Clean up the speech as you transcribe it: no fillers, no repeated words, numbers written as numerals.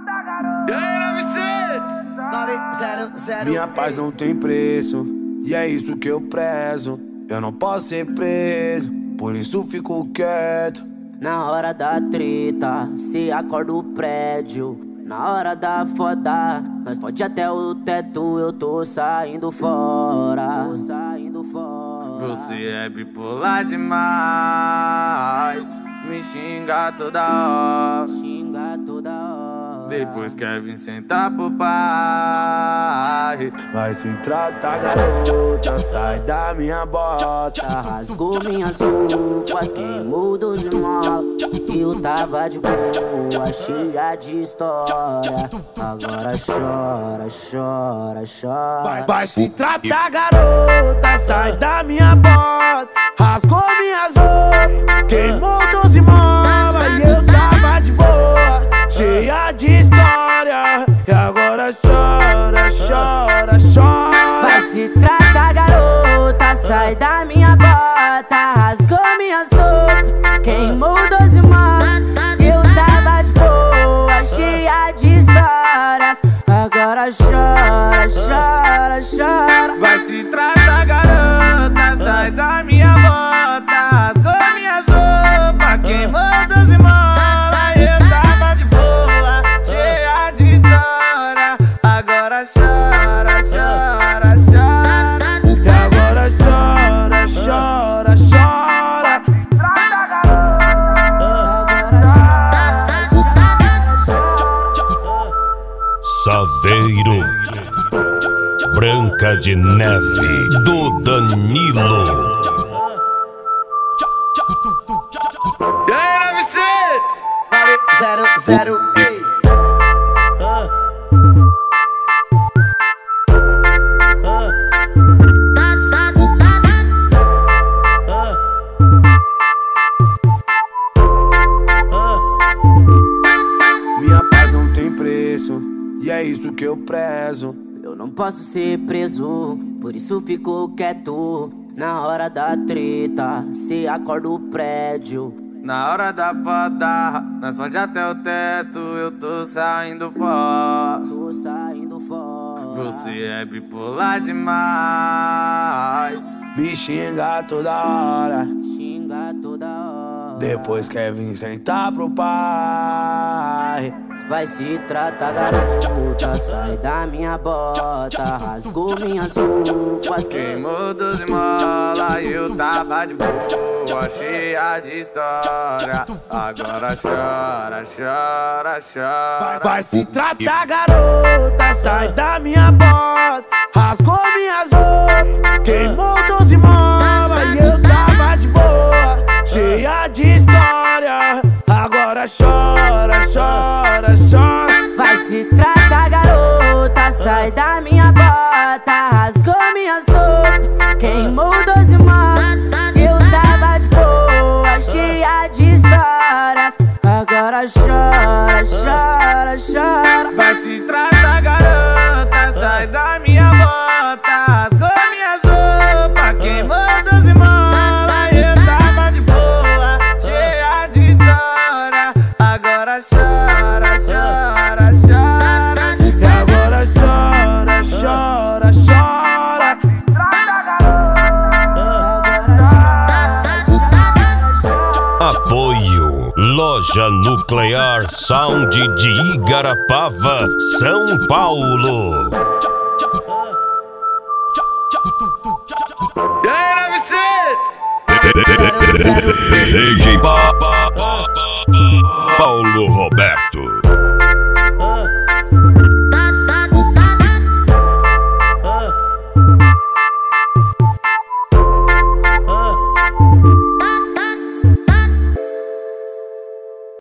Minha paz não tem preço, e é isso que eu prezo. Eu não posso ser preso, por isso fico quieto. Na hora da treta, se acorda o prédio. Na hora da foda, nós pode até o teto. Eu tô saindo fora. Você é bipolar demais, me xinga toda hora. Depois quer vir sentar pro pai. Vai se tratar, garota, sai da minha bota. Rasgou minhas roupas, queimou 12 molas. Eu tava de boa, cheia de história. Agora chora, chora, chora. Vai se tratar, garota, sai da minha bota. Rasgou minhas roupas, queimou 12 molas. E eu tava de boa, cheia de história. E agora chora, chora, chora. Vai se tratar, garota, sai da minha bota. Rasgou minhas roupas, queimou 12 molas. Eu tava de boa, cheia de histórias. Agora chora, chora, chora. Vai se tratar, garota, sai da minha bota. Rasgou minhas roupas, queimou 12 molas. Eu tava de boa, cheia de história. Agora chora, chora, chora. E agora chora, chora, chora. Saveiro, Branca de Neve, do Danilo. E aí, 00. Minha paz não tem preço, e é isso que eu prezo. Eu não posso ser preso, por isso fico quieto. Na hora da treta, se acorda o prédio. Na hora da foda, nós pode até o teto. Eu tô saindo fora. Você é bipolar demais, me xinga toda hora. Depois quer vir sentar pro pai. Vai se tratar, garota, sai da minha bota. Rasgou minhas roupas, Queimou 12 molas e eu tava de boa, cheia de história. Agora chora, chora, chora. Vai se tratar, garota, sai da minha bota. Rasgou minhas roupas, queimou 12 molas. E eu tava de boa, cheia de história. Agora chora, chora, chora. vai se tratar, garota, sai da minha bota. Rasgou minhas roupas, queimou 12 molas. Eu tava de boa, cheia de histórias. Agora chora, chora, chora. Vai se tratar, garota, sai da minha bota. Rasgou minhas roupas, queimou 12 molas. Eu tava de boa, cheia de história. Agora chora, chora, chora. E agora chora, chora, chora. Apoio Loja Nuclear Sound de Igarapava, São Paulo.